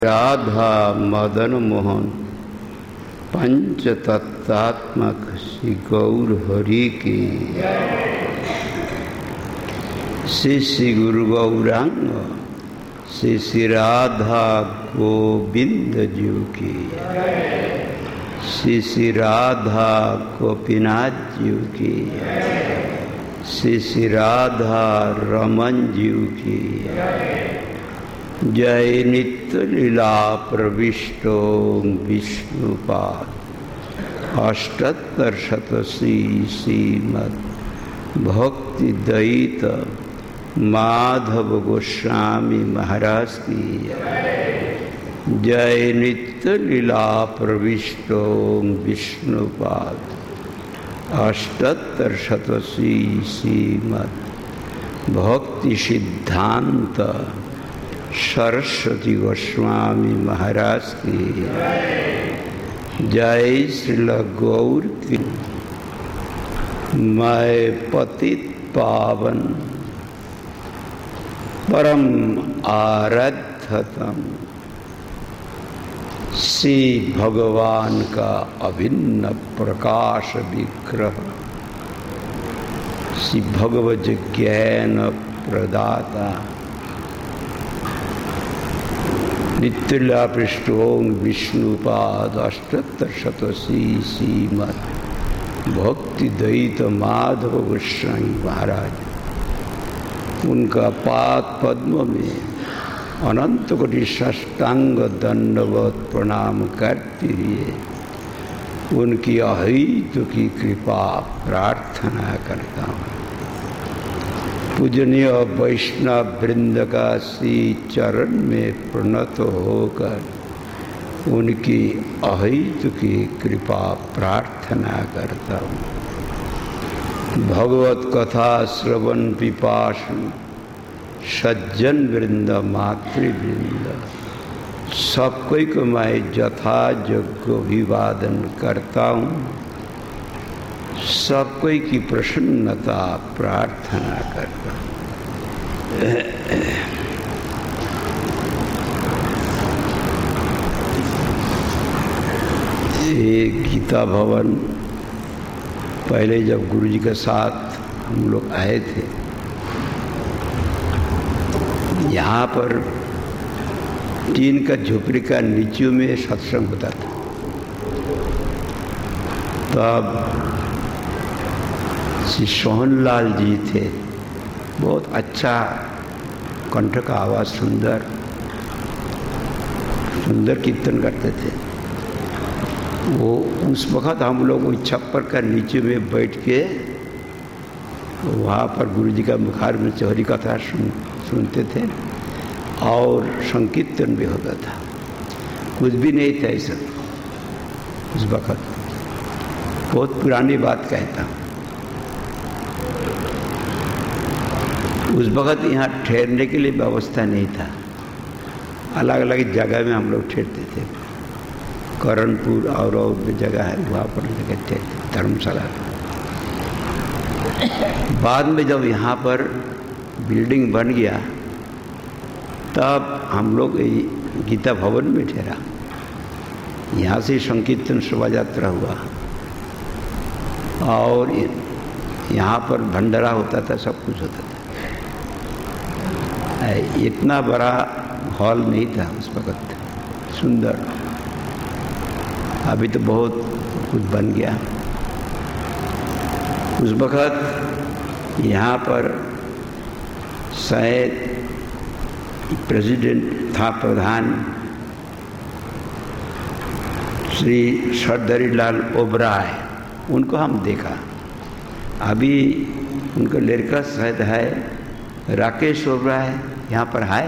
राधा मदन मोहन पंचतत्वात्मक श्री गौर हरि की श्री श्री गुरु गौरांग श्री श्री राधा गोविंद जी की श्री श्री राधा गोपीनाथ जी की श्री श्री राधा रमन जी की जय नित्य लीला प्रविष्टो विष्णुपाद अष्टोत्तर शतश्री श्रीमद् भक्ति दयित माधव गोस्वामी महाराज की जय नित्य लीला प्रविष्टो विष्णुपाद अष्टोत्तर शतश्री श्रीमद् भक्ति सिद्धांत सरस्वती गोस्वामी महाराज की जय श्रील गौर की। मैं पतित पावन परम आराध्यतम श्री भगवान का अभिन्न प्रकाश विग्रह श्री भगवत ज्ञान प्रदाता नित्यलीला पृष्ठों विष्णुपाद अष्टोत्तर शतश्री श्रीमद् भक्ति दयित माधव गोस्वामी महाराज उनका पाद पद्म में अनंत कोटि साष्टांग दंडवत प्रणाम करते हुए उनकी अहेतुकी कृपा प्रार्थना करता हूँ। पूजनीय वैष्णव वृंद का श्री चरण में प्रणत होकर उनकी अहेतुकी कृपा प्रार्थना करता हूँ। भगवत कथा श्रवण पिपासु सज्जन वृंद मातृवृंद सबको को मैं यथा योग्य अभिवादन करता हूँ। सबको की प्रसन्नता प्रार्थना करता हूँ। ये गीता भवन पहले जब गुरुजी के साथ हम लोग आए थे, यहाँ पर टीन का झोपड़ी का नीचे में सत्संग होता था। तब श्री सोहनलाल जी थे, बहुत अच्छा कंठ का आवाज़, सुंदर सुंदर कीर्तन करते थे। वो उस वक़्त हम लोग वो छप्पर का नीचे में बैठ के वहाँ पर गुरु जी का मुखार में चौहरी कथा सुनते थे और संकीर्तन भी होता था। कुछ भी नहीं था ऐसा उस वक़्त, बहुत पुरानी बात कहता हूँ। उस वक़्त यहाँ ठहरने के लिए व्यवस्था नहीं था, अलग अलग जगह में हम लोग ठहरते थे। करणपुर और भी जगह है, वहाँ पर जगह ठहरते, धर्मशाला। बाद में जब यहाँ पर बिल्डिंग बन गया तब हम लोग गीता भवन में ठहरा। यहाँ से संकीर्तन शोभा यात्रा हुआ और यहाँ पर भंडारा होता था, सब कुछ होता था। इतना बड़ा हॉल नहीं था उस वक़्त, सुंदर। अभी तो बहुत कुछ बन गया। उस वक़्त यहाँ पर शायद प्रेसिडेंट था, प्रधान श्री सरदारी लाल ओबराय, उनको हम देखा। अभी उनका लड़का शायद है राकेश ओबराय, यहाँ पर है।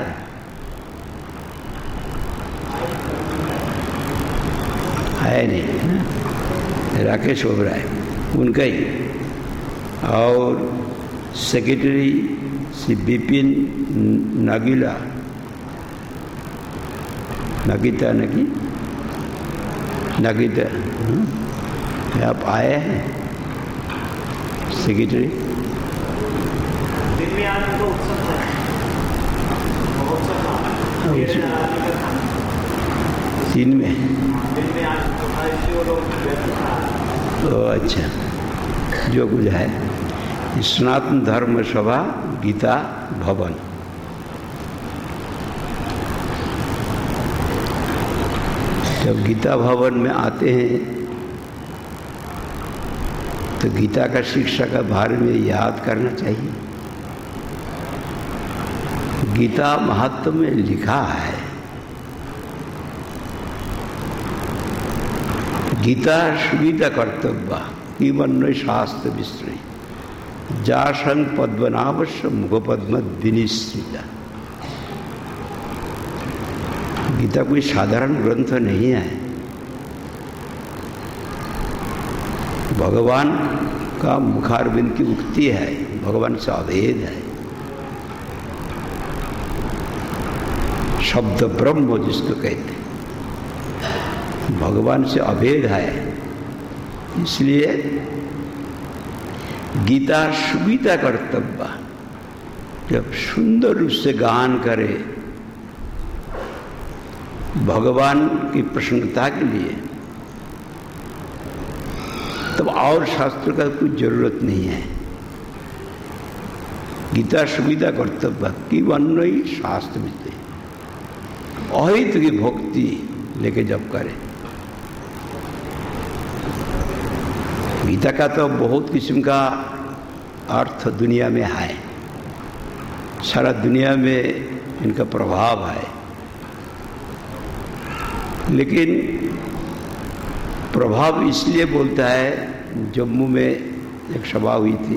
नहीं, राकेश ओबराय उनका ही। और सेक्रेटरी श्री विपिन नगीला, नगीता आप आए हैं सेक्रेटरी। 3 में। तो अच्छा, जो कुछ है सनातन धर्म सभा गीता भवन। जब गीता भवन में आते हैं तो गीता का शिक्षा का बारे में याद करना चाहिए। गीता महात्म्य में लिखा है, गीता सुविधा कर्तव्य कीमन्वय शास्त्र विश्रय जासंग पद्मनाभस्य मुखपद्म विनिश्चिता। गीता कोई साधारण ग्रंथ नहीं है। भगवान का मुखारविंद की उक्ति है, भगवान से अभेद है। शब्द ब्रह्म जिसको कहते हैं, भगवान से अभेद है। इसलिए गीता सुविधा कर्तव्य, जब सुंदर रूप से गान करे भगवान की प्रसन्नता के लिए, तब और शास्त्र का कोई जरूरत नहीं है। गीता सुविधा कर्तव्य की वन्य शास्त्र में अहित की भक्ति लेके जब करें। गीता का तो बहुत किस्म का अर्थ दुनिया में है, सारा दुनिया में इनका प्रभाव है। लेकिन प्रभाव इसलिए बोलता है, जम्मू में एक सभा हुई थी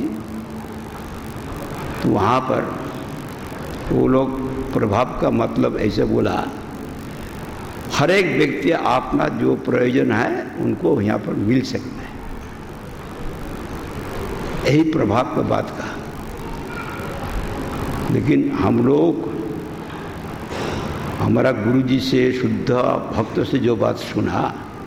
तो वहाँ पर वो लोग प्रभाव का मतलब ऐसे बोला, हर एक व्यक्ति अपना जो प्रयोजन है उनको यहाँ पर मिल सकता है। यही प्रभाव का बात कहा। लेकिन हम लोग हमारा गुरुजी से, शुद्ध भक्तों से जो बात सुना,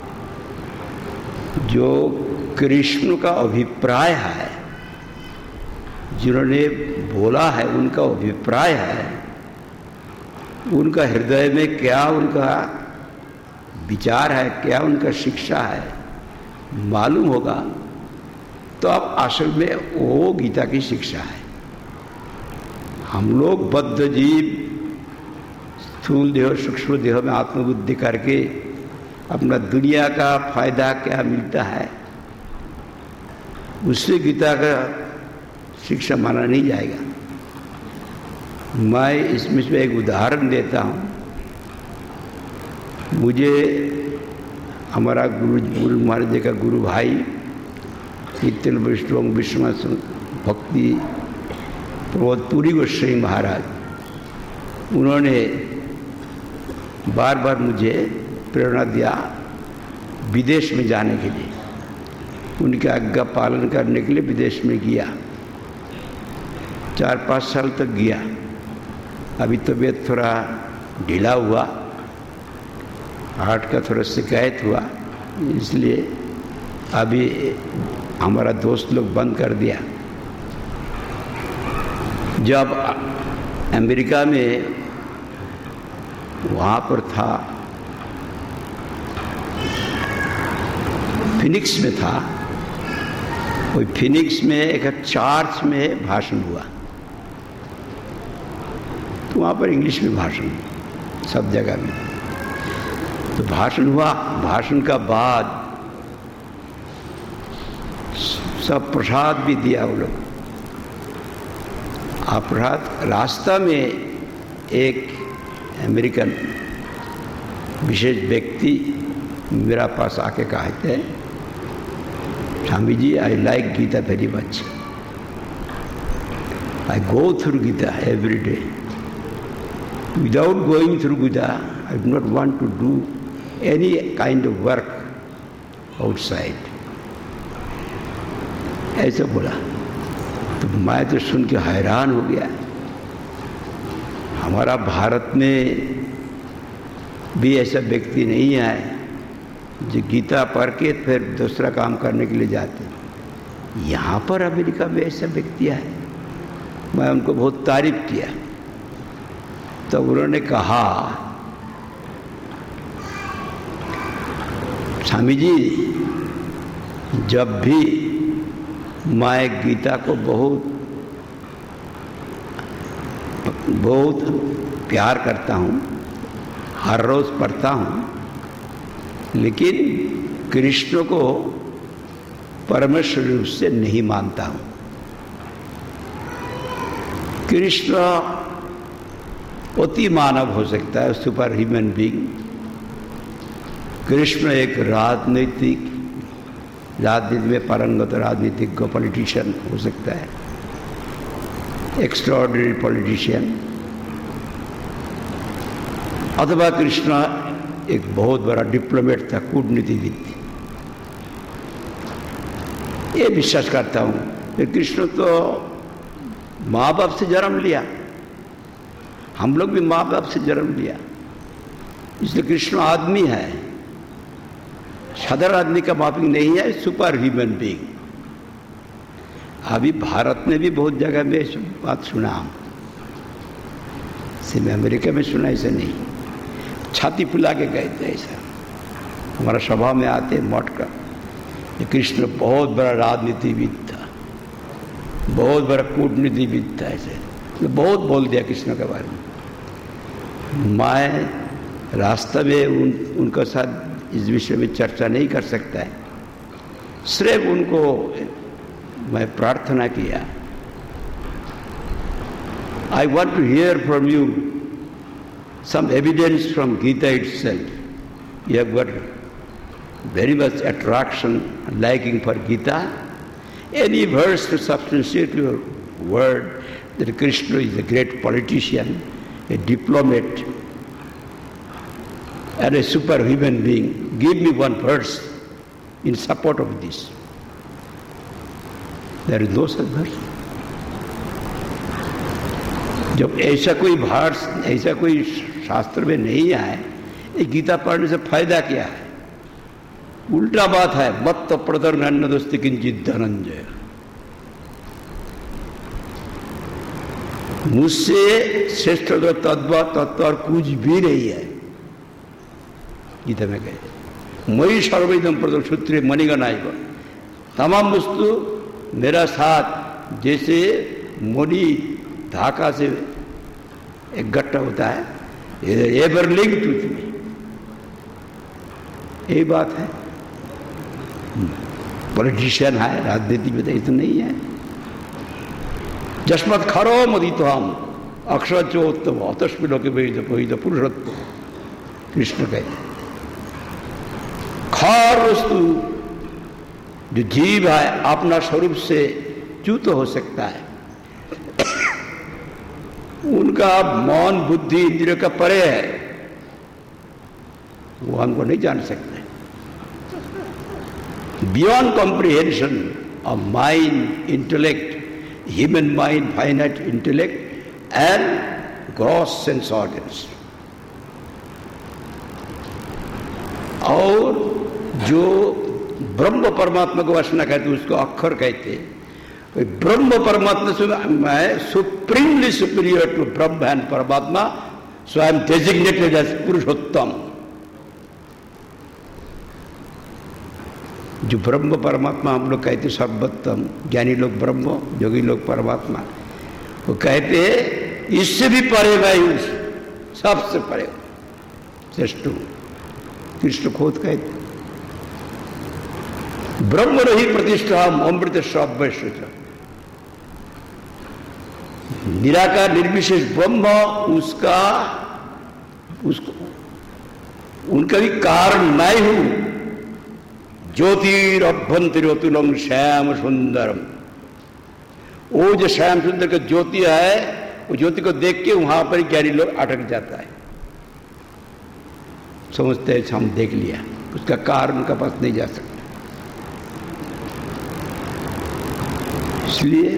जो कृष्ण का अभिप्राय है, जिन्होंने बोला है उनका अभिप्राय है, उनका हृदय में क्या उनका विचार है, क्या उनका शिक्षा है, मालूम होगा तो अब असल में वो गीता की शिक्षा है। हम लोग बद्ध जीव स्थूल देह सूक्ष्म देह में आत्मबुद्धि करके अपना दुनिया का फायदा क्या मिलता है, उससे गीता का शिक्षा माना नहीं जाएगा। मैं इसमें से एक उदाहरण देता हूँ। मुझे हमारा गुरु महाराज जी का गुरु भाई नित्य वैष्णव विश्वनाथ भक्ति प्रबोधपुरी गोस्वामी महाराज, उन्होंने बार बार मुझे प्रेरणा दिया विदेश में जाने के लिए। उनके आज्ञा पालन करने के लिए विदेश में गया, 4-5 साल तक गया। अभी तबीयत थोड़ा ढीला हुआ, हार्ट का थोड़ा शिकायत हुआ, इसलिए अभी हमारा दोस्त लोग बंद कर दिया। जब अमेरिका में वहाँ पर था, फिनिक्स में था, कोई फिनिक्स में एक चर्च में भाषण हुआ, तो वहाँ पर इंग्लिश में भाषण, सब जगह में तो भाषण हुआ। भाषण का बाद सब प्रसाद भी दिया वो लोग। प्रसाद रास्ता में एक अमेरिकन विशेष व्यक्ति मेरा पास आके कहते हैं, Swami ji, I like Gita very much, I go through Gita every day, without going through Gita I do not want to do any kind of work outside, ऐसे बोला। तो मैं तो सुन के हैरान हो गया। हमारा भारत में भी ऐसा व्यक्ति नहीं है जो गीता पढ़ के फिर दूसरा काम करने के लिए जाते। यहाँ पर अमेरिका में ऐसा व्यक्ति है। मैं उनको बहुत तारीफ किया। तो उन्होंने कहा स्वामी जी, जब भी मैं गीता को बहुत प्यार करता हूँ, हर रोज पढ़ता हूँ, लेकिन कृष्ण को परमेश्वर रूप से नहीं मानता हूँ। कृष्ण अति मानव हो सकता है, सुपर ह्यूमन बीइंग। कृष्ण एक राजनीति में पारंगत राजनीतिक पॉलिटिशियन हो सकता है, एक्स्ट्राऑर्डिनरी पॉलिटिशियन। अथवा कृष्ण एक बहुत बड़ा डिप्लोमेट था, कूटनीतिविद। ये विश्वास करता हूँ कि कृष्ण तो माँ बाप से जन्म लिया, हम लोग भी माँ बाप से जन्म लिया, इसलिए कृष्ण आदमी है, साधारण आदमी का माफिक नहीं है, सुपर ह्यूमन बीइंग। अभी भारत में भी बहुत जगह में बात सुना, हम सिर्फ अमेरिका में सुना, ऐसा नहीं, छाती फुला के गए थे ऐसा। हमारा सभा में आते मठ का, कृष्ण बहुत बड़ा राजनीतिविद था, बहुत बड़ा कूटनीतिविद था, ऐसे तो बहुत बोल दिया कृष्ण के बारे में। मैं रास्ते में उनके साथ इस विषय में चर्चा नहीं कर सकता है, सिर्फ उनको मैं प्रार्थना किया, I want to hear from you some evidence from Gita itself. You have got very much attraction and liking for Gita. Any verse to substantiate your word that Krishna is a great politician, a diplomat, and a superhuman being. Give me one verse in support of this. There is no such verse. जब ऐसा कोई भाष, ऐसा कोई शास्त्र में नहीं आए, ये गीता पढ़ने से फायदा क्या है? उल्टा बात है, मत प्रदर्न दोस्ती किंचित धनंजय। मुझसे श्रेष्ठ तत्व और कुछ भी नहीं है। गीता में कहे मई सर्वइदम प्रदर्शन सूत्रे मणिगणाइव, तमाम वस्तु मेरा साथ जैसे मणि धाका से एक गट्टा होता है, एवर लिंक टू मी, यही बात है। पॉलिटिशियन है, राजनीति में तो नहीं है। जस्मत खरो मदित हम अक्षर चोत्तम अतस्मिन लोके पुरुषोत्तम, कृष्ण कहते खार वस्तु जो जीव है अपना स्वरूप से च्युत हो सकता है, उनका मौन बुद्धि इंद्रियों का परे है, वो हमको नहीं जान सकते। Beyond comprehension of mind, intellect, human mind, finite intellect and gross sense organs. और जो ब्रह्म परमात्मा को वासना कहते उसको अक्षर कहते। ब्रह्म परमात्मा से मैं supremely superior to Brahman and Paramatma, so I am designated as Purushottam. जो ब्रह्म परमात्मा हम लोग कहते सर्वोत्तम, ज्ञानी लोग ब्रह्म, योगी लोग परमात्मा, वो कहते इससे भी परे मैं हूं, सबसे परे श्रेष्ठ हूं। कृष्ण खुद कहते ब्रह्म रही प्रतिष्ठा अमृत श्राव्य, निराकार निर्विशेष ब्रह्म उसको उनका भी कारण मैं हूं। ज्योतिरभ्यंतरतुलम श्याम सुंदरम, वो जो श्याम सुंदर का ज्योति है, वो ज्योति को देख के वहां पर ज्ञानी लोग अटक जाता है, समझते हैं हम देख लिया, उसका कारण उनका पास नहीं जा सकता। इसलिए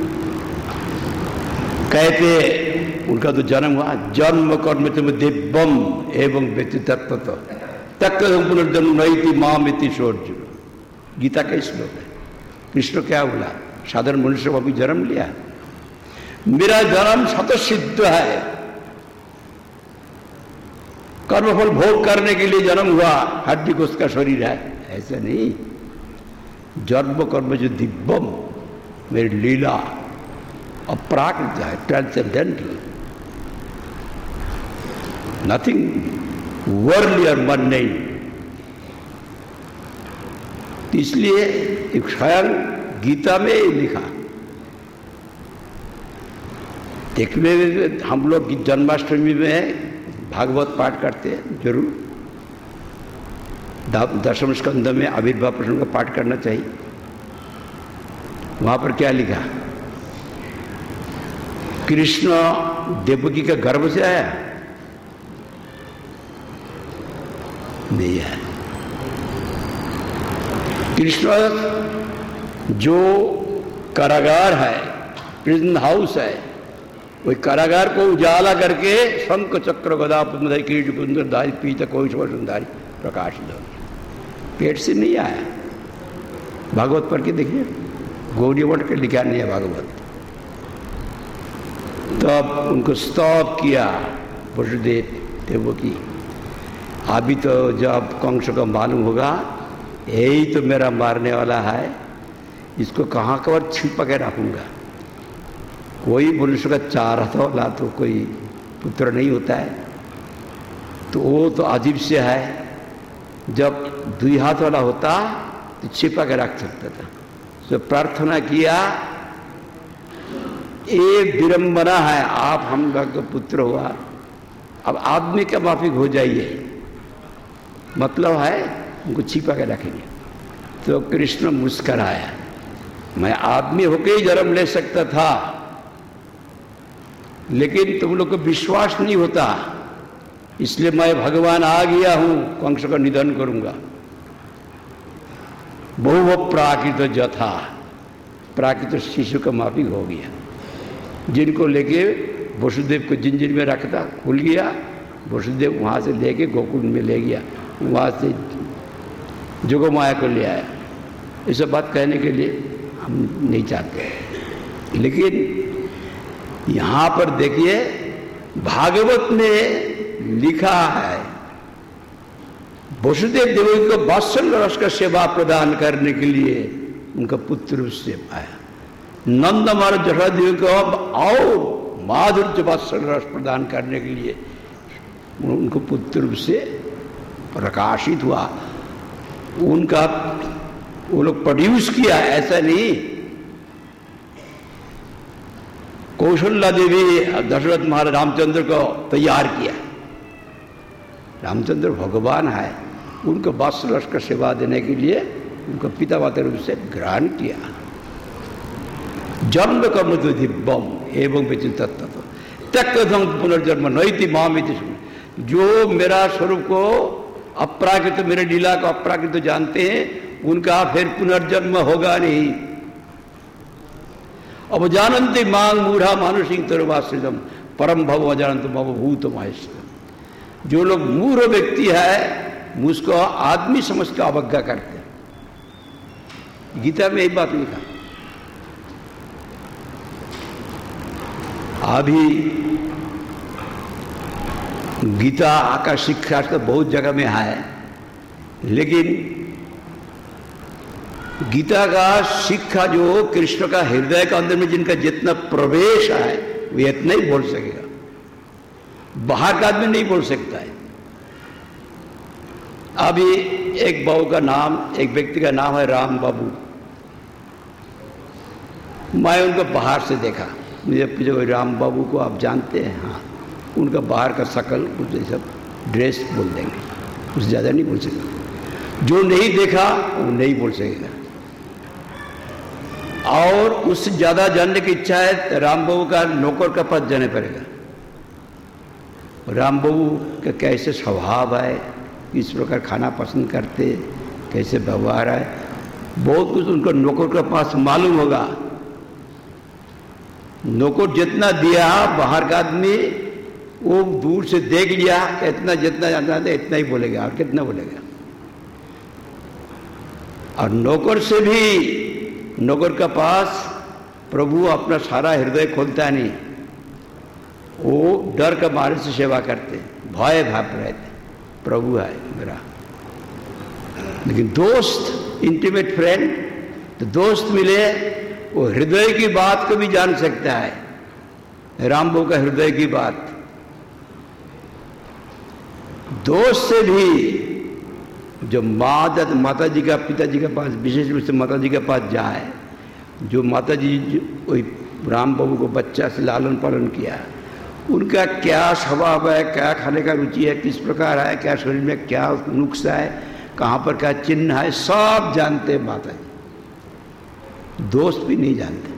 कहते उनका तो जन्म हुआ, जन्म कर्म तुम दिव्यम एवं व्यतितत्व तक पुनर्जन्म नहीं थी माम इति शौर्य। गीता का श्लोक है। कृष्ण क्या बोला? साधारण मनुष्य को अभी जन्म लिया, मेरा जन्म स्वतः सिद्ध है, कर्मफल भोग करने के लिए जन्म हुआ, हड्डी को उसका शरीर है, ऐसा नहीं। जन्म कर्म जो दिव्यम, मेरी लीला अपराकृत है, ट्रांसेंडेंटल, नथिंग वर्ल्डली और मर्निंग। इसलिए एक स्वयं गीता में लिखा। देखने में हम लोग जन्माष्टमी में भागवत पाठ करते हैं, जरूर। दशम स्कंद में आविर्भाव प्रसंग का पाठ करना चाहिए। वहां पर क्या लिखा? कृष्ण देवकी के गर्भ से आया? नहीं है। कृष्ण जो कारागार है, प्रिजन हाउस है, वही कारागार को उजाला करके शंख चक्र गदा पद्मधारी किरीट कुंदरधारी पीत कोश सुंदरी प्रकाशित हो। पेट से नहीं आया। भागवत पढ़ के देखिए, गौरी मठ के लिखा नहीं है भागवत। तब उनको स्तव किया वसुदेव देवकी। अभी तो जब कंस को मालूम होगा यही तो मेरा मारने वाला है, इसको कहाँ कवर छिपा के रखूंगा। कोई मनुष्य का 4 हाथ वाला तो कोई पुत्र नहीं होता है, तो वो तो अजीब से है। जब 2 हाथ वाला होता तो छिपा के रख सकता था। तो प्रार्थना किया, एक विडंबना है, आप हम लोग का पुत्र हुआ, अब आदमी का माफिक हो जाइए, मतलब है उनको छिपा के रखेंगे। तो कृष्ण मुस्कराया, मैं आदमी होके ही जन्म ले सकता था, लेकिन तुम लोग को विश्वास नहीं होता, इसलिए मैं भगवान आ गया हूं, कंस का निधन करूंगा। बहु प्राकृत जथा, प्राकृत शिशु का माफिक हो गया, जिनको लेके वसुदेव को जिंजीर में रखता, खुल गया। वसुदेव वहां से लेके गोकुल में ले गया, वहां से जोगमाया को ले आया। ये सब बात कहने के लिए हम नहीं चाहते, लेकिन यहां पर देखिए भागवत में लिखा है वसुदेव देवकी को वात्सल्य रस का सेवा प्रदान करने के लिए उनका पुत्र उससे आया। नंद महाराज जशोदा देवी को आओ माधुर्य वात्सल्य रस प्रदान करने के लिए उनको पुत्र से प्रकाशित हुआ। उनका वो लोग प्रोड्यूस किया, ऐसा नहीं। कौशल्या देवी दशरथ महाराज रामचंद्र को तैयार किया। रामचंद्र भगवान है, उनको वात्सल्य का सेवा देने के लिए उनको पिता माता रूप से ग्रहण किया। जन्म कर्म तो दिव्यम एवं विचिंत तत्व त्यक्तम पुनर्जन्म नैति मामिति। जो मेरा स्वरूप को अपराकृत, मेरे लीला को अपराकृत जानते हैं, उनका फिर पुनर्जन्म होगा नहीं। अब जानते मांग मूढ़ा मानुषिक तरुवाश्रितम परम भव अजानंत भव भूत महेश्वर। जो लोग मूढ़ व्यक्ति है मुझको आदमी समझ कर अवज्ञा करते हैं। गीता में यही बात लिखा। अभी गीता का शिक्षा तो बहुत जगह में है, लेकिन गीता का शिक्षा जो कृष्ण का हृदय के अंदर में जिनका जितना प्रवेश है वो इतना ही बोल सकेगा, बाहर का आदमी नहीं बोल सकता है। अभी एक बाबू का नाम, एक व्यक्ति का नाम है राम बाबू। मैं उनको बाहर से देखा, मुझे पूछा राम बाबू को आप जानते हैं? हाँ। उनका बाहर का शकल कुछ सब ड्रेस बोल देंगे, कुछ ज़्यादा नहीं बोल सकेगा। जो नहीं देखा वो नहीं बोल सकेगा। और उससे ज़्यादा जानने की इच्छा है तो राम बाबू का नौकर का पद जाने पड़ेगा। राम बाबू का कैसे स्वभाव है, किस प्रकार खाना पसंद करते, कैसे व्यवहार है, बहुत कुछ उनको नौकर के पास मालूम होगा। नौकर जितना दिया बाहर का आदमी वो दूर से देख लिया, इतना जितना जानता है इतना ही बोलेगा, और कितना बोलेगा। और नौकर से भी, नौकर का पास प्रभु अपना सारा हृदय खोलता नहीं, वो डर का मारे से सेवा करते, भय भाप रहते। प्रभु है मेरा। लेकिन दोस्त, इंटीमेट फ्रेंड, तो दोस्त मिले वो हृदय की बात को भी जान सकता है। रामबो का हृदय की बात दोस्त से भी जो माता जी का, पिताजी के पास, विशेष रूप से माता जी के पास जाए, जो माता जी वही राम बाबू को बच्चा से लालन पालन किया, उनका क्या स्वभाव है, क्या खाने का रुचि है, किस प्रकार है, क्या शरीर में क्या नुक्सा है, कहाँ पर क्या चिन्ह है, सब जानते हैं माता जी। दोस्त भी नहीं जानते।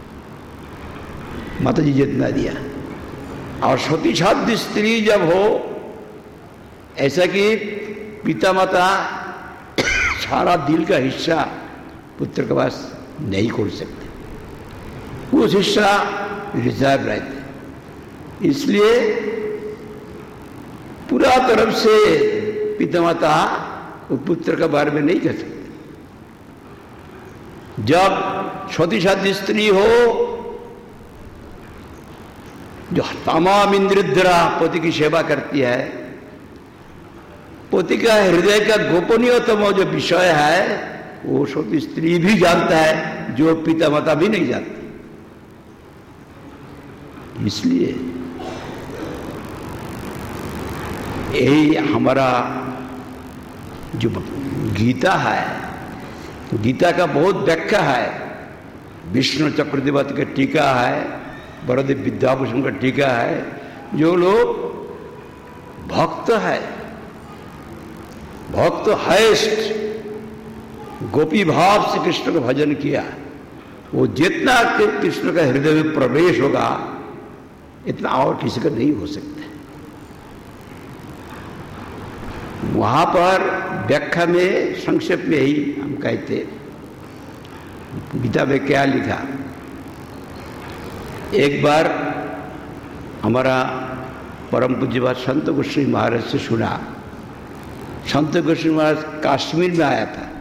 माता जी जितना दिया। और सती छात्र स्त्री जब हो, ऐसा कि पिता माता सारा दिल का हिस्सा पुत्र के पास नहीं खोल सकते, उस हिस्सा रिजर्व रहते, इसलिए पूरा तरफ से पिता माता पुत्र के बारे में नहीं कह सकते। जब छोटी छात्र स्त्री हो जो तमाम इंद्रियद्वारा पति की सेवा करती है, पति का हृदय का गोपनीयतम जो विषय है वो छोटी स्त्री भी जानता है, जो पिता माता भी नहीं जानते। इसलिए यही हमारा जो गीता है, गीता का बहुत व्याख्या है। विष्णु चक्रवर्ती का टीका है, बड़देव विद्याभूषण का टीका है। जो लोग भक्त है, भक्त हाईएस्ट गोपी भाव से कृष्ण का भजन किया, वो जितना कृष्ण का हृदय में प्रवेश होगा इतना और किसी का नहीं हो सकता। वहां पर व्याख्या में संक्षेप में ही हम कहते, गीता में क्या लिखा। एक बार हमारा परम पूज्यपाद संत गोस्वामी महाराज से सुना। संत गोस्वामी महाराज कश्मीर में आया था।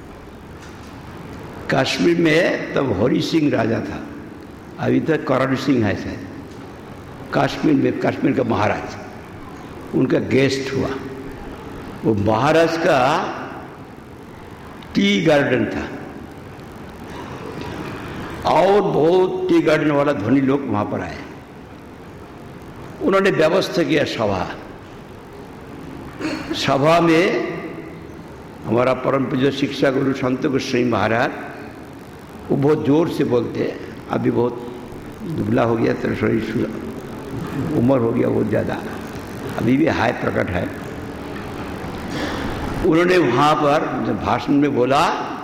कश्मीर में तब हरि सिंह राजा था, अभी तक करण सिंह है शायद। कश्मीर में, कश्मीर का महाराज उनका गेस्ट हुआ। वो महाराज का टी गार्डन था और बहुत टी गार्डन वाला धनी लोग वहां पर आए। उन्होंने व्यवस्था किया सभा में हमारा परम पूज्य शिक्षा गुरु संत गोस्वामी महाराज, वो बहुत जोर से बोलते हैं। अभी बहुत दुबला हो गया, तो शरीर उम्र हो गया बहुत ज़्यादा, अभी भी हाय प्रकट है। उन्होंने वहाँ पर जब भाषण में बोला,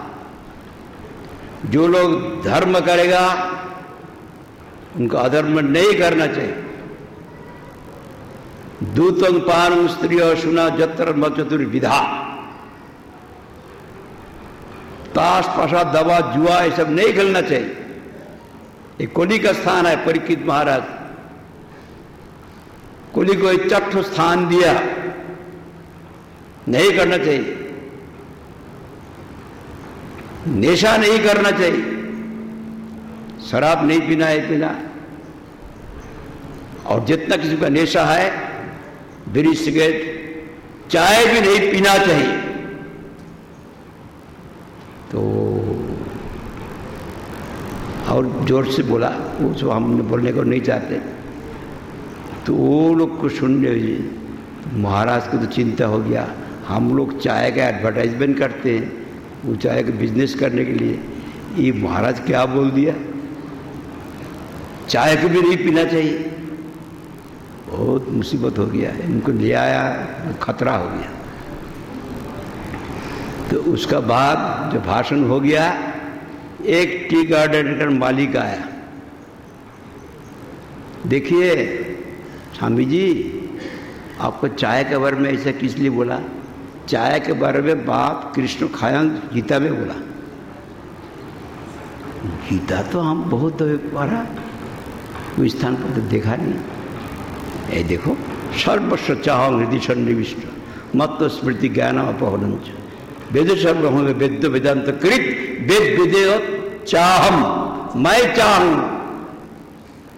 जो लोग धर्म करेगा उनको अधर्म नहीं करना चाहिए। दूतंग पान स्त्री और सुना जत्र मचतुर्विधा, ताश पाशा दवा जुआ ये सब नहीं खेलना चाहिए। एक कोली का स्थान है, परीक्षित महाराज कोली को एक चट्ट स्थान दिया, नहीं करना चाहिए। नशा नहीं करना चाहिए, शराब नहीं पीना है पीना, और जितना किसी का नशा है, बीड़ी सिगरेट चाय भी नहीं पीना चाहिए। तो और जोर से बोला, वो जो हम बोलने को नहीं चाहते, तो वो लोग को सुनने महाराज को तो चिंता हो गया। हम लोग चाय का एडवर्टाइजमेंट करते हैं, वो चाय का बिजनेस करने के लिए, ये महाराज क्या बोल दिया, चाय को भी नहीं पीना चाहिए। बहुत मुसीबत हो गया, इनको ले आया, खतरा हो गया। तो उसका बाद जब भाषण हो गया, एक टी गार्डन का मालिक आया। देखिए स्वामी जी, आपको चाय के बारे में ऐसा किस लिए बोला? चाय के बारे में बात कृष्ण खायन गीता में बोला। गीता तो हम बहुत पढ़ा, कोई स्थान पर तो देखा नहीं। ये देखो, सर्वस्व चाहं हृदय सन्निविष्ट मत स्मृति ज्ञान अपहरण वेद सर्वम वेद वेदांत कृत वेद विदेय चाहम, मैं चाहूं।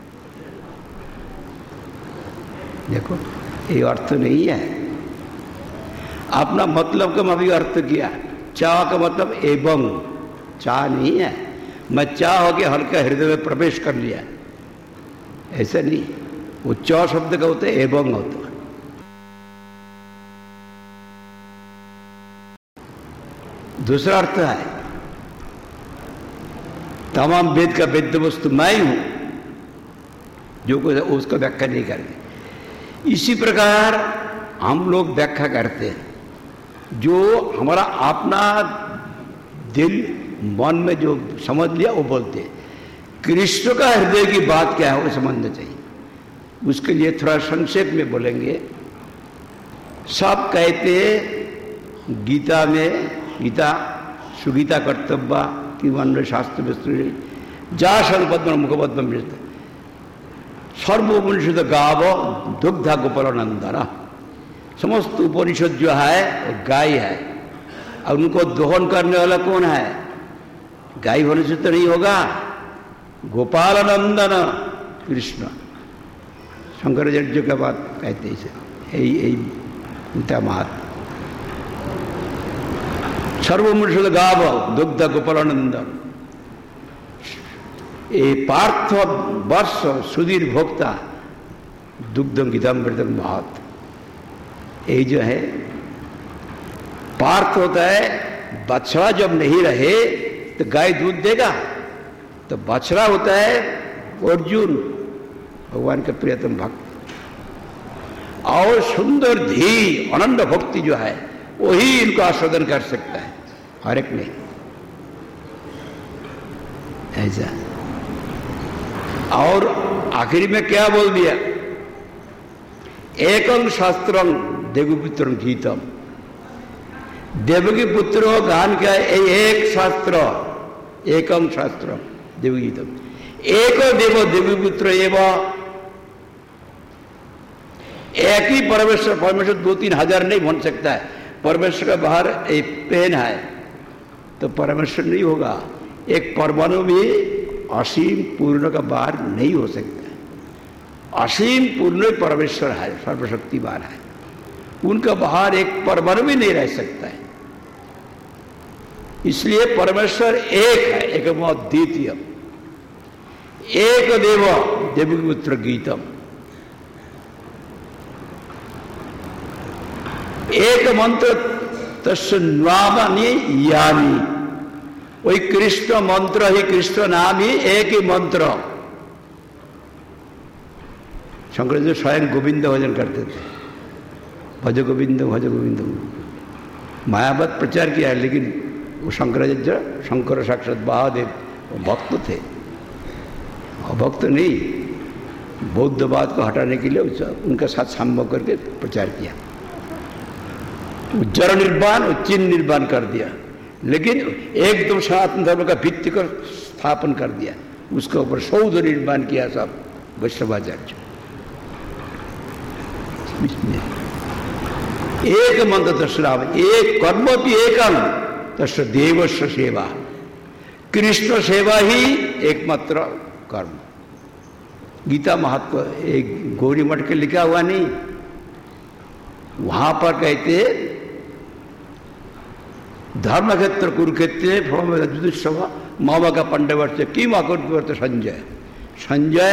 देखो, ये अर्थ नहीं है। अपना मतलब का मैं भी अर्थ किया। चा का मतलब एवं, चा नहीं है मैं चा हो के हल्का हृदय में प्रवेश कर लिया, ऐसा नहीं। वो च शब्द का होता है एवं होता है। दूसरा अर्थ है तमाम वेद का वेद्य वस्तु मैं ही हूं, जो कुछ उसका व्याख्या नहीं करते। इसी प्रकार हम लोग व्याख्या करते हैं, जो हमारा अपना दिल मन में जो समझ लिया वो बोलते हैं। कृष्ण का हृदय की बात क्या है वो समझना चाहिए। उसके लिए थोड़ा संक्षेप में बोलेंगे। सब कहते हैं गीता में, गीता सुगीता कर्तव्य की वन शास्त्र विस्तृत जा सर्वपद्म मुखपद्म सर्वोपनिषद गाव दुग्धा गोपाल नंदन। समस्त उपनिषद जो है वो गाय है, और उनको दोहन करने वाला कौन है? गाय होने से तो नहीं होगा, गोपाल नंदन कृष्ण। शंकराचार्य की बात कहते हैं यही गीता महात्मा। सर्वमनुष्य गाव दुग्ध गोपालानंदन। ये पार्थ वर्ष सुधीर भोक्ता दुग्धम गीतामृतम महत। ये जो है पार्थ होता है, बछड़ा जब नहीं रहे तो गाय दूध देगा, तो बछड़ा होता है अर्जुन भगवान का प्रियतम भक्त। और सुंदर धी अनंत भक्ति जो है वही इनको आस्वादन कर सकता है, हर एक नहीं। ऐसा। और आखिरी में क्या बोल दिया? एकम शास्त्रम देवपुत्रम गीतम। देवकी पुत्रो गान क्या है? एक शास्त्र, एकम शास्त्र देवगीतम। एक देव देवीपुत्र एवं एक ही परमेश्वर। परमेश्वर 2-3 हजार नहीं बन सकता है। परमेश्वर का बाहर एक पेन है तो परमेश्वर नहीं होगा। एक परमाणु भी असीम पूर्ण का बाहर नहीं हो सकता है। असीम पूर्ण परमेश्वर है, सर्वशक्तिमान है, उनका बाहर एक परमाणु भी नहीं रह सकता है। इसलिए परमेश्वर एक है, एक द्वितीय। एक देव देवपुत्र गीतम। एक मंत्र तस्य नामानि यानि। वही कृष्ण मंत्र ही, कृष्ण नाम ही एक ही मंत्र। शंकराचार्य स्वयं गोविंद भजन करते थे, भज गोविंद भज गोविंद। मायावत प्रचार किया है, लेकिन वो शंकराचार्य शंकर साक्षात महादेव भक्त थे, भक्त नहीं। बौद्धवाद को हटाने के लिए उनका साथ संभव करके प्रचार किया। जड़ निर्वाण और चिन्ह निर्माण कर दिया, लेकिन एकदम सनातन धर्म का भित्ति को स्थापन कर दिया। उसके ऊपर सौध निर्माण किया सब वैष्णवाचार्य। एक मंत्र तस्राव, एक कर्म भी एकम तस् देवस्व सेवा। कृष्ण सेवा ही एकमात्र कर्म। गीता महात्मा एक गौरी मठ के लिखा हुआ नहीं, वहां पर कहते धर्म क्षेत्र कुरुक्षेत्र फल मामा का पंडवर्ष की माकुर्वर्त संजय। संजय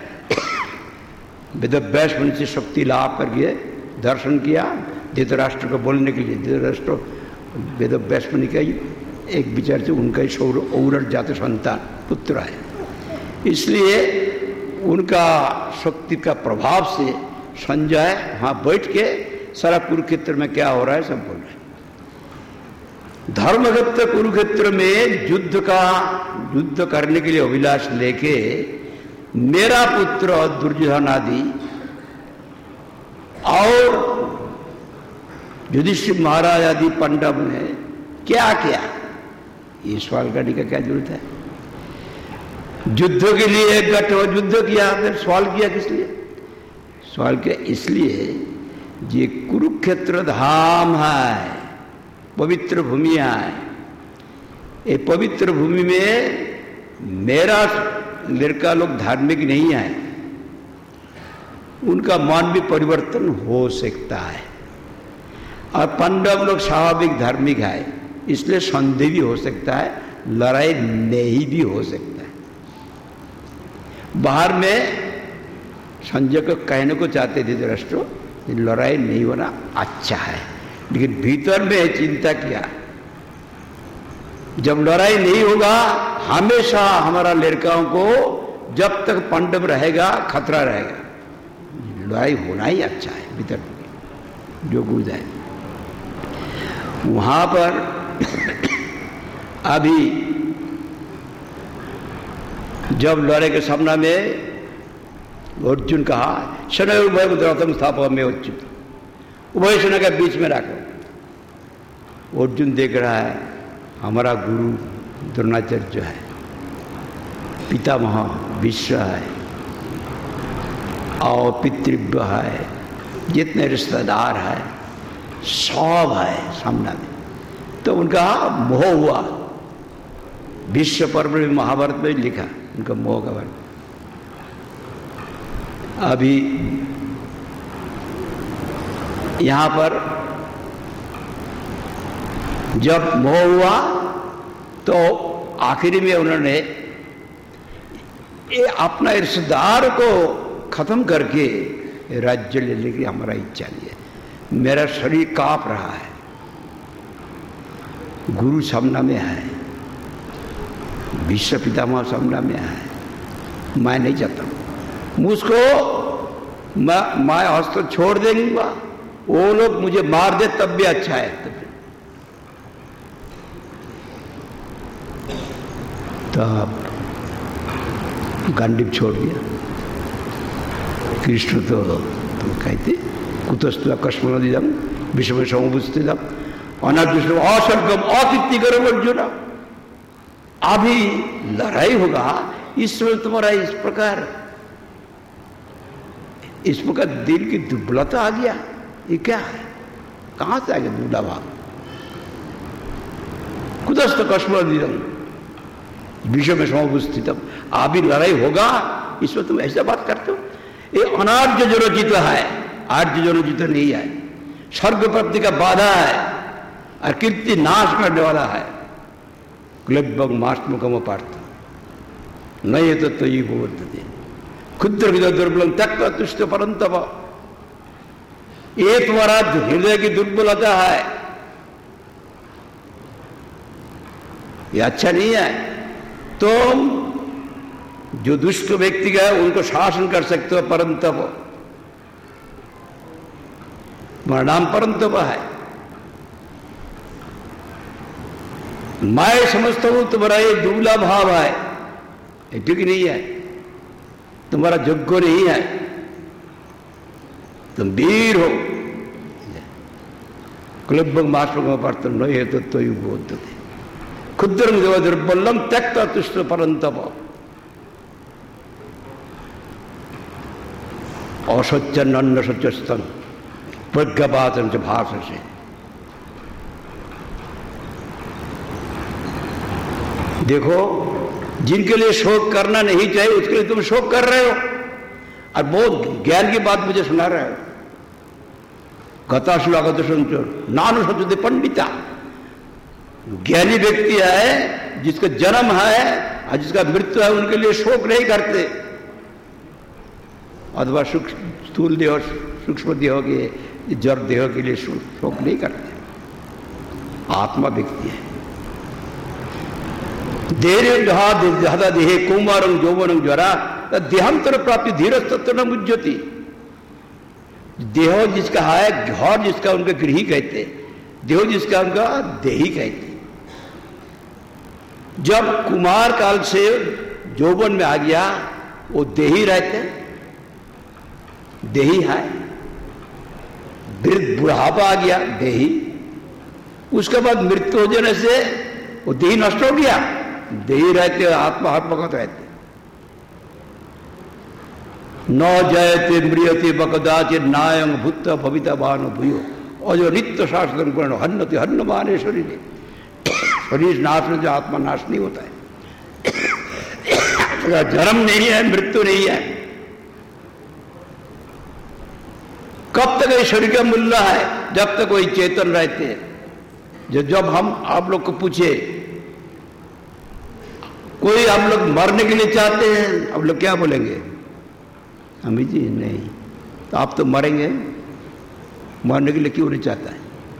वेदव्यास मुनि से शक्ति लाभ करके दर्शन किया धृतराष्ट्र को बोलने के लिए। धृतराष्ट्र वेदव्यास मुनि का एक विचार से उनका ही सौर औरठ जात संतान पुत्र है, इसलिए उनका शक्ति का प्रभाव से संजय वहाँ बैठ के सारा कुरुक्षेत्र में क्या हो रहा है सब बोल रहे हैं। धर्मक्षेत्र कुरुक्षेत्र में युद्ध करने के लिए अभिलाष लेके मेरा पुत्र दुर्योधन आदि और युधिष्ठिर महाराज आदि पांडव ने क्या किया, ये सवाल करने का क्या जरूरत है? युद्ध के लिए एक गठ युद्ध किया, फिर सवाल किया किस लिए? सवाल किया इसलिए ये कुरुक्षेत्र धाम है, पवित्र भूमि है। ये पवित्र भूमि में मेरा लड़का लोग धार्मिक नहीं है, उनका मन भी परिवर्तन हो सकता है। और पांडव लोग स्वाभाविक धार्मिक है, इसलिए संदेह भी हो सकता है, लड़ाई नहीं भी हो सकता है। बाहर में संजय को कहने को चाहते थे धृतराष्ट्र, लड़ाई नहीं होना अच्छा है, लेकिन भीतर में चिंता किया, जब लड़ाई नहीं होगा हमेशा हमारा लड़काओं को जब तक पांडव रहेगा खतरा रहेगा, लड़ाई होना ही अच्छा है भीतर जो गुड़ जाए। वहां पर अभी जब लड़ाई के सामना में अर्जुन कहा शनय उभय रथम स्थापन में उच्चित, उभय सेना के बीच में रखो। अर्जुन देख रहा है हमारा गुरु द्रोणाचार्य है, पितामह विश्व है और पितृव्य है, जितने रिश्तेदार है सब है सामने में, तो उनका मोह हुआ। विश्व पर्व में महाभारत में लिखा उनका मोह का वर्णन। अभी यहां पर जब मोह हुआ तो आखिरी में उन्होंने ये अपना रिश्तेदार को खत्म करके राज्य लेने की हमारा इच्छा नहीं है, मेरा शरीर कांप रहा है, गुरु सामना में है, विश्व पितामह सामना में है, मैं नहीं चाहता मुझको मैं हस्त छोड़ देंगे, वो लोग मुझे मार दे तब भी अच्छा है। तब गांडीव छोड़ दिया। कृष्ण तो कहते कुतस्तु कश्म नदीदम विषम समुपस्थितम अनादृष्टम असर्गम अकीर्तिकरम अर्जुन। अभी लड़ाई होगा इस समय तुम्हारा इस प्रकार दिल की दुर्बलता आ गया, ये क्या है, कहां से आ गया दुबला भाव। कुतस्त कश्म नदीदम विषय में समुपस्थितम, अभी लड़ाई होगा इसमें तुम ऐसा बात करते हो। ये अनार्य जनोचित है, आर्य जनोचित नहीं है, स्वर्ग प्राप्ति का बाधा है और कीर्ति नाश करने वाला है। क्लब्बंग मास्मुकम पार्थ नहीं तो तयि बोलते क्षुद्र विद दुर्बलम त्यक्त्वा तुष्ट परंतप। ये तुम्हारा हृदय की दुर्बलता है, ये अच्छा नहीं है। तुम जो दुष्ट व्यक्ति है उनको शासन कर सकते हो, परंतप तुम्हारा नाम परंतप है। मैं समझता हूं तुम्हारा ये दुबला भाव है, ये ठीक नहीं है, तुम्हारा योग्य नहीं है, तुम वीर हो। क्लब्बंग मास्पंग पार्थ नहीं है तो यु बोलते क्षुद्रम देव दुर्बलम त्यक्त्वा तुष्ट परंतप। असत्यन अन्न सत्यस्तन प्रज्ञापातन च भाष से। देखो जिनके लिए शोक करना नहीं चाहिए उसके लिए तुम शोक कर रहे हो, और बहुत ज्ञान की बात मुझे सुना रहे हो। गताशुलागत संचर नानु सत्य पंडिता, ज्ञानी व्यक्ति है जिसका जन्म है और जिसका मृत्यु है उनके लिए शोक नहीं करते, अथवा स्थूल देह सूक्ष्म देह के जड़ देह के लिए शोक नहीं करते। आत्मा व्यक्ति है। देह देहे कुमारं यौवनं ज्वरा देहांतर प्राप्ति धीरस्तत्व न मुज्यति। देह जिसका है, घर जिसका उनका गृही कहते, देह जिसका उनका देही कहते। जब कुमार काल से यौवन में आ गया वो देही रहते, देही है। वृद्ध बुढ़ापा आ गया देही, उसके बाद मृत्यु हो जाने से वो देही नष्ट हो गया, देही रहते आत्मा हर वक्त रहते। न जयते म्रियते बकदाचे नायं भूत भविता बान भूयो और जो नित्य शास्त्र कर्ण हन्नति हन्न माने शरीर। शरीर नाश में जो आत्मा नाश नहीं होता है, जन्म नहीं है, मृत्यु नहीं है। कब तक ये शरीर का मूल्य है? जब तक वही चेतन रहते हैं। जब हम आप लोग को पूछे, कोई हम लोग मरने के लिए चाहते हैं, आप लोग क्या बोलेंगे? अमित जी नहीं। तो आप तो मरेंगे, मरने के लिए क्यों नहीं चाहता है?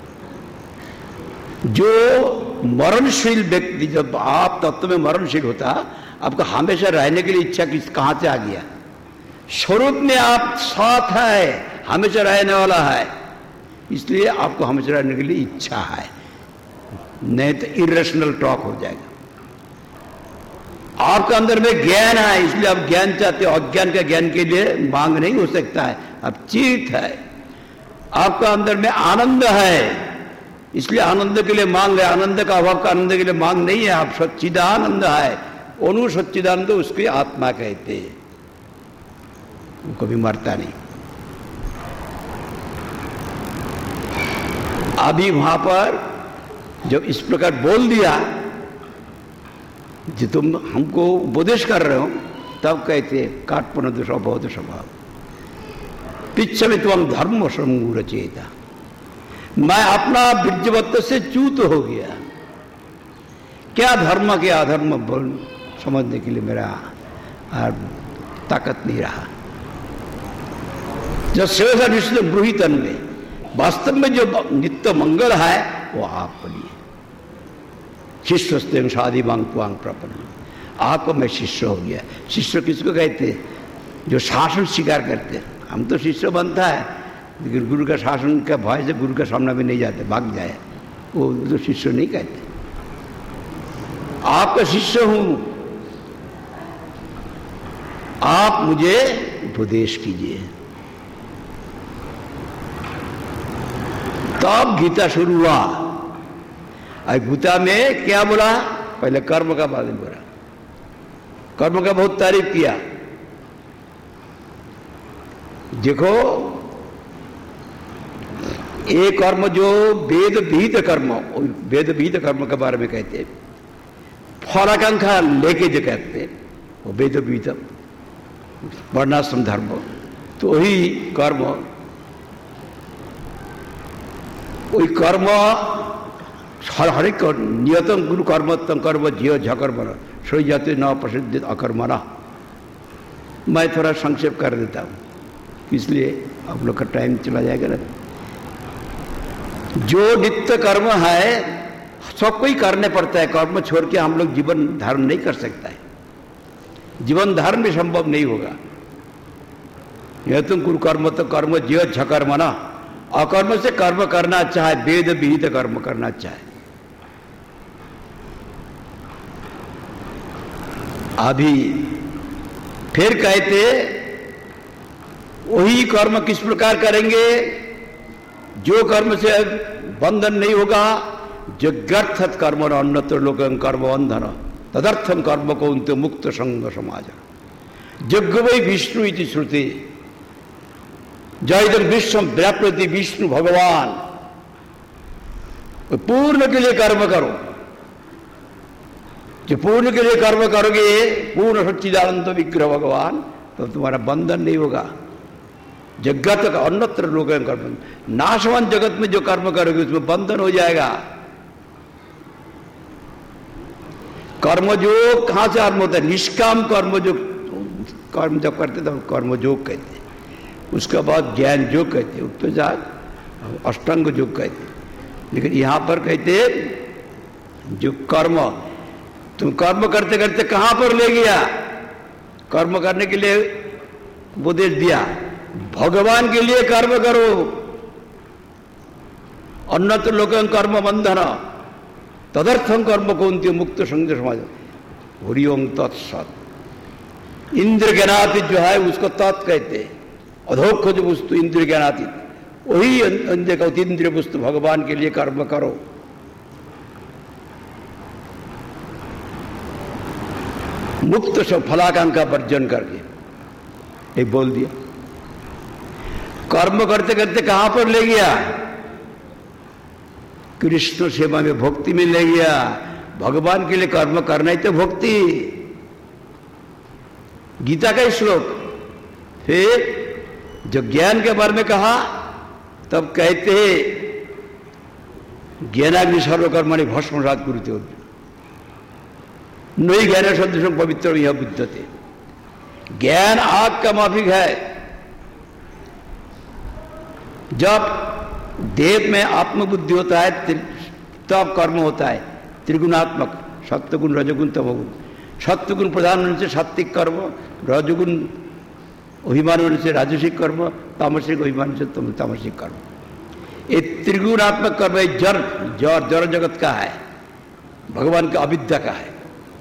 जो मरणशील व्यक्ति, जब आप तत्व में मरणशील होता, आपको हमेशा रहने के लिए इच्छा कहां से आ गया? स्वरूप में आप साथ है, हमेशा रहने वाला है, इसलिए आपको हमेशा रहने के लिए इच्छा है, नहीं तो इरेशनल टॉक हो जाएगा। आपके अंदर में ज्ञान है, इसलिए आप ज्ञान चाहते हो। अज्ञान का ज्ञान के लिए मांग नहीं हो सकता है, अब चित है। आपका अंदर में आनंद है, इसलिए आनंद के लिए मांग है। आनंद का अभाव का आनंद के लिए मांग नहीं है। आप सच्चिदानंद है, अनु सच्चिदानंद उसकी आत्मा कहते हैं, वो कभी मरता नहीं। अभी वहां पर जब इस प्रकार बोल दिया, जो तुम हमको उपदेश कर रहे हो, तब कहते काटपन दोष अबोध स्वभाव पिछ में तुम धर्म समूह चेता। मैं अपना बीजवत्व से च्यूत हो गया। क्या धर्म क्या अधर्म बोल समझने के लिए मेरा ताकत नहीं रहा। जब शेष विष्णु ब्रूहितन में वास्तव में जो नित्य मंगल है वो आप बनिए। शिष्य शादी मांग पुआंग प्रपन्न, आपको मैं शिष्य हो गया। शिष्य किसको कहते हैं? जो शासन स्वीकार करते हैं। हम तो शिष्य बनता है, लेकिन गुरु का शासन का भय से गुरु का सामना भी नहीं जाते, भाग जाए, वो तो शिष्य नहीं कहते। आपका शिष्य हूं, आप मुझे उपदेश कीजिए। तब गीता शुरू हुआ। और गीता में क्या बोला? पहले कर्म का बारे में बोला, कर्म का बहुत तारीफ किया। देखो, एक कर्म जो वेद विहित कर्म, वेद विहित कर्म के बारे में कहते हैं, फलाकांक्षा लेके जो कहते हैं, वो वेद विहित वर्णाश्रम धर्म, तो वही कर्म, वही कर्म हर एक नियतम गुरु कर्मोत्तम कर्म जियो झकर्म सोई जाते न प्रसिद्ध अकर्मणा। मैं थोड़ा संक्षेप कर देता हूँ, इसलिए आप लोग का टाइम चला जाएगा ना। जो नित्य कर्म है सबको ही करने पड़ता है। कर्म छोड़ के हम लोग जीवन धारण नहीं कर सकता है, जीवन धारण भी संभव नहीं होगा। यह तुम गुरु कर्म तो कर्म जियो झकर्मणा, अकर्म से कर्म करना अच्छा है, वेद विहित कर्म करना अच्छा है। अभी फिर कहते वही कर्म किस प्रकार करेंगे? जो कर्म से बंधन नहीं होगा, जगर्थत कर्म अन्यत्र लोकं कर्म बंधन तदर्थम कर्म को उनते मुक्त संग समाज। जग वै विष्णु इति श्रुति जयदम विश्व व्यापृति विष्णु भगवान। पूर्ण के लिए कर्म करो। जो पूर्ण के लिए कर्म करोगे, पूर्ण सच्चिदानंद विग्रह भगवान, तो तुम्हारा बंधन नहीं होगा। जगत का अन्यत्र लोग कर्म, नाशवान जगत में जो कर्म करोगे उसमें बंधन हो जाएगा। कर्मयोग कहां से आरंभ होता है? निष्काम कर्म, जो कर्म जब करते थे कर्मयोग कहते हैं। उसके बाद ज्ञान योग कहते हैं, उत्तोजात अष्टांग योग कहते हैं। लेकिन यहां पर कहते जो कर्म, तुम कर्म करते करते कहां पर ले गया? कर्म करने के लिए उपदेश दिया, भगवान के लिए कर्म करो। अन्यत्र लोकं कर्म बंधन तदर्थम कर्म कौंती मुक्त संग समाज। हरिओम तत्सत। इंद्र ज्ञानातीत जो है उसको तत् कहते हैं। अधोक्षज वस्तु इंद्र ज्ञानातीत, वही इंद्र का इंद्रिय वस्तु भगवान के लिए कर्म करो। मुक्त सब फलाकांक्षा वर्जन करके एक बोल दिया। कर्म करते करते कहां पर ले गया? कृष्ण सेवा में, भक्ति में ले गया। भगवान के लिए कर्म करना ही तो भक्ति। गीता का श्लोक। फिर जो ज्ञान के बारे में कहा, तब कहते ज्ञानाग्नि सर्वकर्मणि भस्मसात् कुरुते नई ज्ञान सदृशं पवित्र यह विद्यते। ज्ञान आग का माफिक है। जब देव में आत्मबुद्धि होता है तब कर्म होता है त्रिगुणात्मक, सत्वगुण रजगुण तमोगुण। सत्वगुण प्रधान होने से सात्विक कर्म, रजगुण अभिमान होने से राजसिक कर्म, तामसिक अभिमान से तामसिक कर्म। ये त्रिगुणात्मक कर्म जड़ जगत का है, भगवान का अविद्या का है।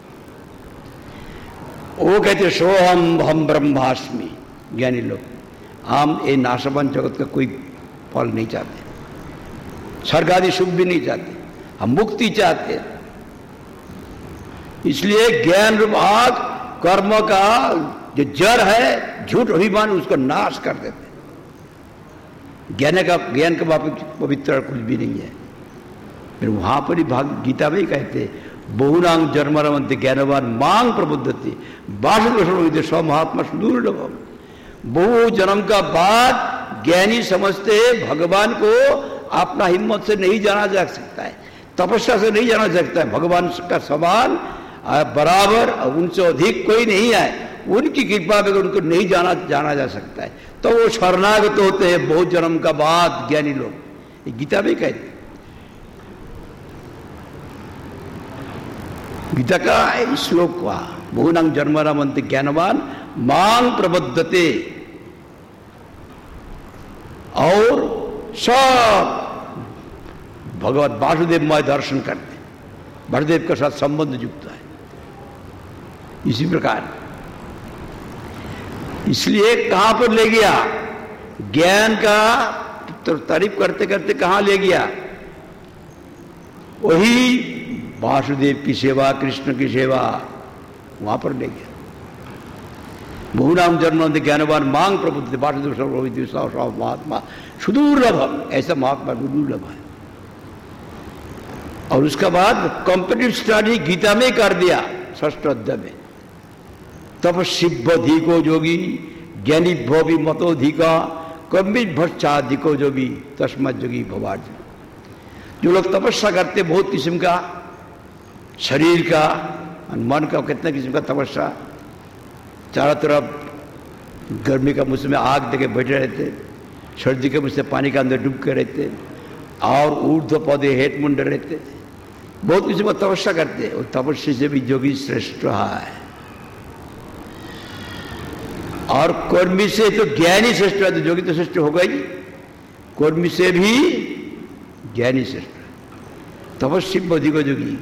वो कहते सोहम हम ब्रह्मास्मि ज्ञानी लोग। हम ये नाशवान जगत का कोई फल नहीं चाहते, स्वर्ग आदि सुख भी नहीं चाहते, हम मुक्ति चाहते हैं। इसलिए ज्ञान रूप आग कर्म का जो जड़ है झूठ अभिमान उसको नाश कर देते। ज्ञान का पवित्र कुछ भी नहीं है। फिर वहां पर ही गीता में ही कहते बहुनांग जन्मरमंते ज्ञानवान मांग प्रबुद्धति बासुद स्वमहात्मा सुदुर्लभम। बहु जन्म का बाद ज्ञानी समझते भगवान को अपना हिम्मत से नहीं जाना जा सकता है, तपस्या से नहीं जाना जा सकता है। भगवान का समान बराबर उनसे अधिक कोई नहीं है। उनकी कृपा में उनको नहीं जाना जा सकता है। तो वो शरणागत होते हैं बहुत जन्म का बाद ज्ञानी लोग। गीता में कहते, गीता का श्लोक हुआ बहुनांग जन्मरमंते ज्ञानवान मांग प्रबद्धते। और सब भगवत वासुदेवमय दर्शन करते, वासुदेव के साथ संबंध युक्त है। इसी प्रकार इसलिए कहां पर ले गया ज्ञान का तो तारीफ करते करते कहां ले गया? वही वासुदेव की सेवा, कृष्ण की सेवा, वहां पर ले गया। बहुनाम जन्म ज्ञानवान मांग प्रबुद्ध वासुदेव सर्व महात्मा सुदुर्लभ। ऐसा महात्मा दुर्लभ है। और उसका बाद कॉम्पिटिटिव स्टडी गीता में कर दिया 6th अध्याय में। तब शिवधिको योगी ज्ञानी भवि मतोधिका कम्बित भक्षाधिको योगी तस्मत् योगी भवार्जुन। जो लोग तपस्या करते बहुत किस्म का, शरीर का और मन का, कितने किस्म का तपस्या, चारों तरफ गर्मी का मौसम में आग देके बैठे रहते, सर्दी के मुझसे पानी के अंदर डूब के रहते, और ऊर्ध्व पौधे हेठ मुंडे रहते, बहुत किसी को तपस्या करते। और तपस्या से भी योगी श्रेष्ठ है। और कर्मी से तो ज्ञानी श्रेष्ठ है। तो योगी तो श्रेष्ठ होगा ही, कर्मी से भी ज्ञानी श्रेष्ठ। तपस्वी बुद्धि को योगी,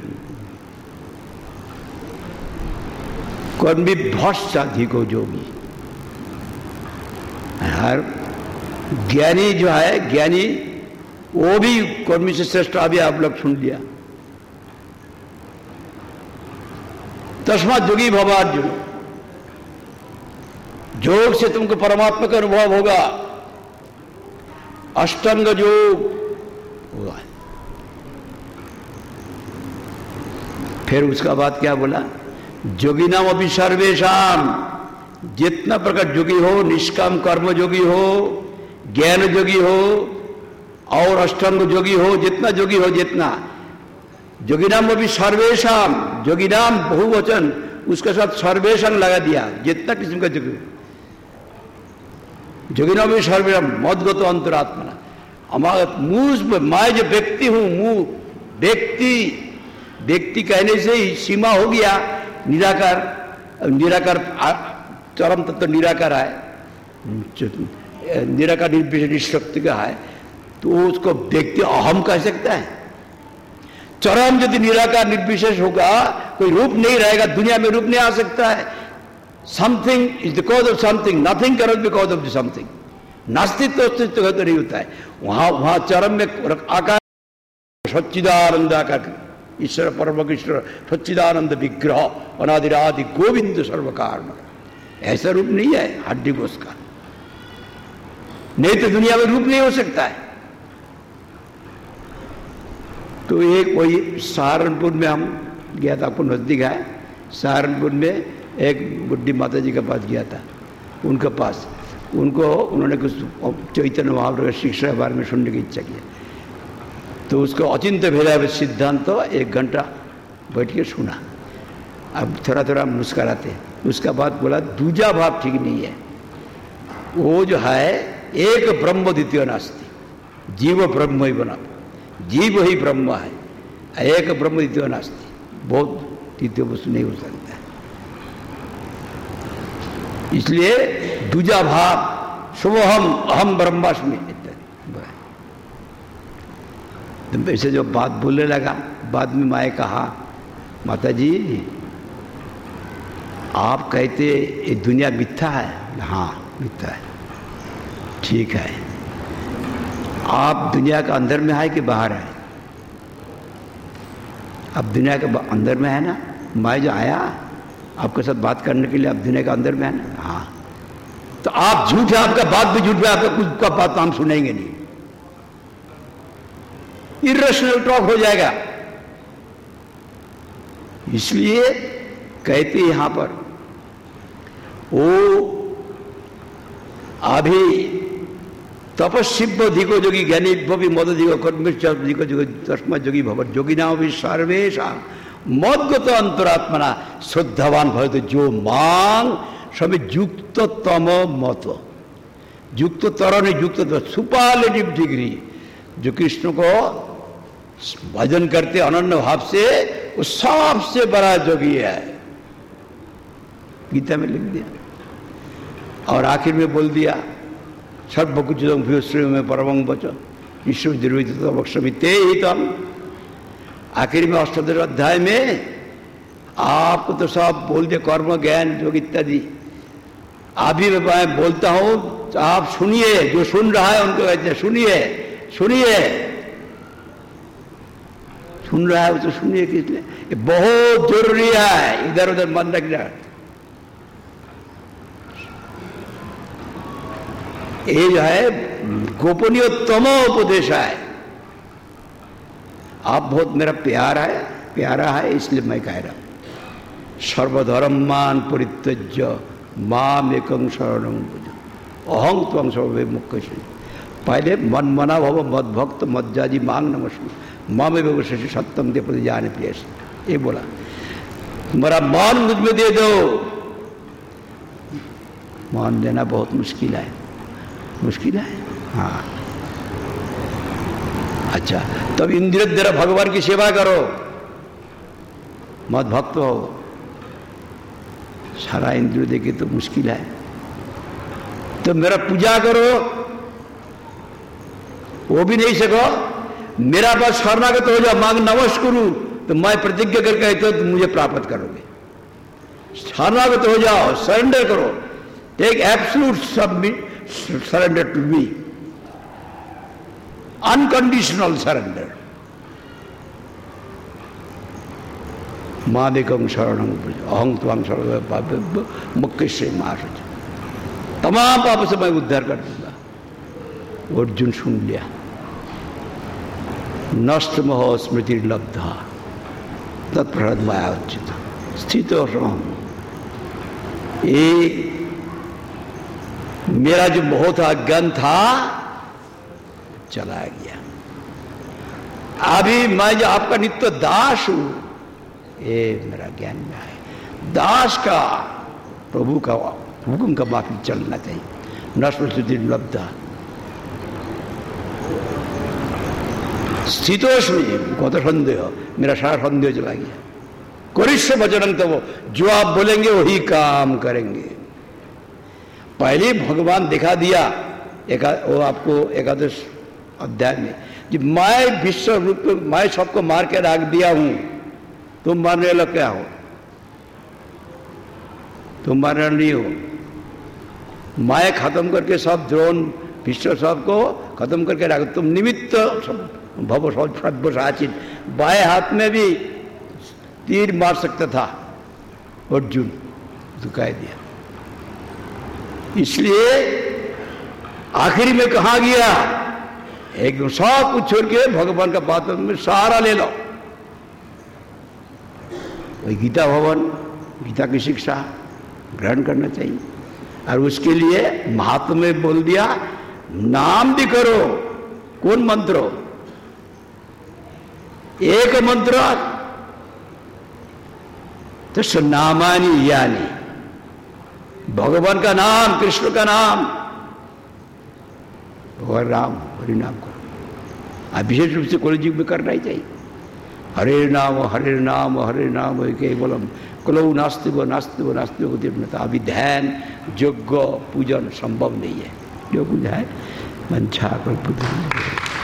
कर्मी भ्रष्टाधि को योगी। हर ज्ञानी जो है, ज्ञानी वो भी कर्मी से श्रेष्ठ। अभी आप लोग सुन लिया। तस्मात् योगी भव अर्जुन। योग से तुमको परमात्मा का अनुभव होगा, अष्टांग योग होगा। फिर उसका बाद क्या बोला? योगिनाम अपि सर्वेषाम। जितना प्रकार योगी हो, निष्काम कर्म योगी हो, ज्ञान योगी हो और अष्टांग योगी हो, जितना योगी हो, जितना योगिनाम अपि सर्वेषाम। योगिनाम बहुवचन, उसके साथ सर्वेषाम लगा दिया, जितना किस्म का योगी। योगिनाम अपि सर्वेषाम मद्गतो अंतरात्मा। हमारे मुझ मैं जो व्यक्ति हूं, व्यक्ति कहने से ही सीमा हो गया निराकार चरम तत्व तो निराकार है, निराकार निर्विशेष निशक्ति का है। तो उसको व्यक्ति अहम कह सकता है। चरम यदि निराकार निर्विशेष होगा, कोई रूप नहीं रहेगा, दुनिया में रूप नहीं आ सकता है। Something is the cause of something, nothing can be cause of the something. नास्तित्व अस्तित्व तो नहीं होता है। वहां चरम में आकार सच्चिदानंद आकार, ईश्वर परम कृष्ण सच्चिदानंद विग्रह अनादिरादि गोविंद सर्व कारण। ऐसा रूप नहीं है हड्डी घोष का, नहीं तो दुनिया में रूप नहीं हो सकता है। तो एक वही सहारनपुर में हम गया था, आपको नजदीक है। सहारनपुर में एक बुढ़ी माता जी के पास गया था, उनके पास उनको उन्होंने कुछ चैतन्य महाप्रभु की शिक्षा के बारे में सुनने की इच्छा की, तो उसको अचिंत्य भेदाभेद सिद्धांत तो 1 घंटा बैठ के सुना। अब थोड़ा थोड़ा मुस्कराते, उसका बाद बोला दूजा भाव ठीक नहीं है, वो जो है एक ब्रह्म द्वितीय नास्ति, जीव ब्रह्म ही बना, जीव ही ब्रह्म है, एक ब्रह्म द्वितीय नास्ति, बहुत द्वितीय वस्तु नहीं हो सकता है। इसलिए दूजा भाव शुभम अहम ब्रह्मास्मि इत्यादि। तो ऐसे जो बात बोलने लगा, बाद में माए कहा माता जी आप कहते ये दुनिया मिथ्या है? हाँ मिथ्या है। ठीक है, आप दुनिया का अंदर में है कि बाहर है? आप दुनिया के अंदर में है ना, मैं जो आया आपके साथ बात करने के लिए, आप दुनिया के अंदर में है ना? हाँ। तो आप झूठ है, आपका बात भी झूठ है, आपका कुछ का बात हम सुनेंगे नहीं, इरेशनल टॉक हो जाएगा। इसलिए कहते यहां पर वो अभी तपस्वी को जोगी ज्ञानी भी मद दिगो कर्मिको जोगी तस्मा जोगी भवन जोगी नाम भी सर्वेशा मदगत अंतरात्मना श्रद्धावान भय तो जो मांग सभी युक्त तम मत, युक्त तर नहीं युक्त सुपरलेटिव डिग्री, जो कृष्ण को भजन करते अनन्य भाव से, वो सबसे बड़ा जोगी है, गीता में लिख दिया। और आखिर में बोल दिया सर्वकुच में परमं वचन ईश्वर निर्वितमिते हितम। आखिर में 18 अध्याय में आपको तो सब बोल दिया, कर्म ज्ञान योग इत्यादि। अभी मैं बोलता हूं तो आप सुनिए, जो सुन रहा है उनको कहते हैं सुनिए सुनिए, सुन रहा है वो तो सुनिए, किस लिए? ये बहुत जरूरी है, इधर उधर मन रखना। ये जो है गोपनीयतम उपदेश है। आप बहुत मेरा प्यारा है इसलिए मैं कह रहा हूं। सर्वधर्मान परित्यज्य माम एकं शरणं भज अहं त्वं सर्वविमुक्तो। पहले मन मना भव मद भक्त मज्जाजी मांग नमस्कार मामे व्यवशि सत्यम दे प्रति जाने प्रिय। ये बोला मेरा मान मुझ में दे दो। मान देना बहुत मुश्किल है, मुश्किल है। हाँ अच्छा, तब इंद्रिय द्वारा भगवान की सेवा करो, मत भक्त हो। सारा इंद्रिय देखे तो मुश्किल है, तो मेरा पूजा करो, वो भी नहीं सको। मेरा पास शरणागत हो जाओ, मांग नमस्कुरु, तो मैं प्रतिज्ञा करके तो तुम मुझे प्राप्त करोगे। शरणागत हो जाओ, सरेंडर करो, take absolute submit surrender to me, unconditional surrender। मामेकं शरणं अहं त्वां सर्व मुक्ति से मार, तमाम पाप से मैं उद्धार कर दूंगा। अर्जुन सुन लिया, नष्ट मोह स्मृति लब्धा तत्प्रहद माया उचित स्थित। ये मेरा जो बहुत अज्ञान था चला गया। अभी मैं जो आपका नित्य दास हूं, ये मेरा ज्ञान में है। दास का प्रभु का हुक्म का माफी चलना चाहिए। नष्ट लब्धा स्थितोस्मि कत संदेह, मेरा सारा संदेह चला गया। करिष्य वचनं तो वो जो आप बोलेंगे वही काम करेंगे। पहले भगवान दिखा दिया वो आपको एकादश अध्याय में, कि मैं विश्व रूप मैं सबको मार के रख दिया हूं, तुम मारने लग क्या हो? तुम मारने नहीं हो। मैं खत्म करके सब द्रोण विश्व सबको खत्म करके रख, तुम निमित्त भव सर्वसाचित। बाएं हाथ में भी तीर मार सकता था अर्जुन, तो कह दिया। इसलिए आखिरी में कहा गया, एकदम सब कुछ छोड़ के भगवान का बात में सारा ले लो। वही गीता भवन, गीता की शिक्षा ग्रहण करना चाहिए। और उसके लिए महात्मा में बोल दिया नाम भी करो। कौन मंत्र? एक मंत्र तो नामानी यानी भगवान का नाम, कृष्ण का नाम, भगवान राम हरि नाम करो। विशेष रूप से कलयुग में करना ही चाहिए। हरे नाम हरे नाम केवलम कलौ नास्तिक नास्तिक नास्तिक। अभी ध्यान यज्ञ पूजन संभव नहीं है। जो कुछ है मंछा कल्पना।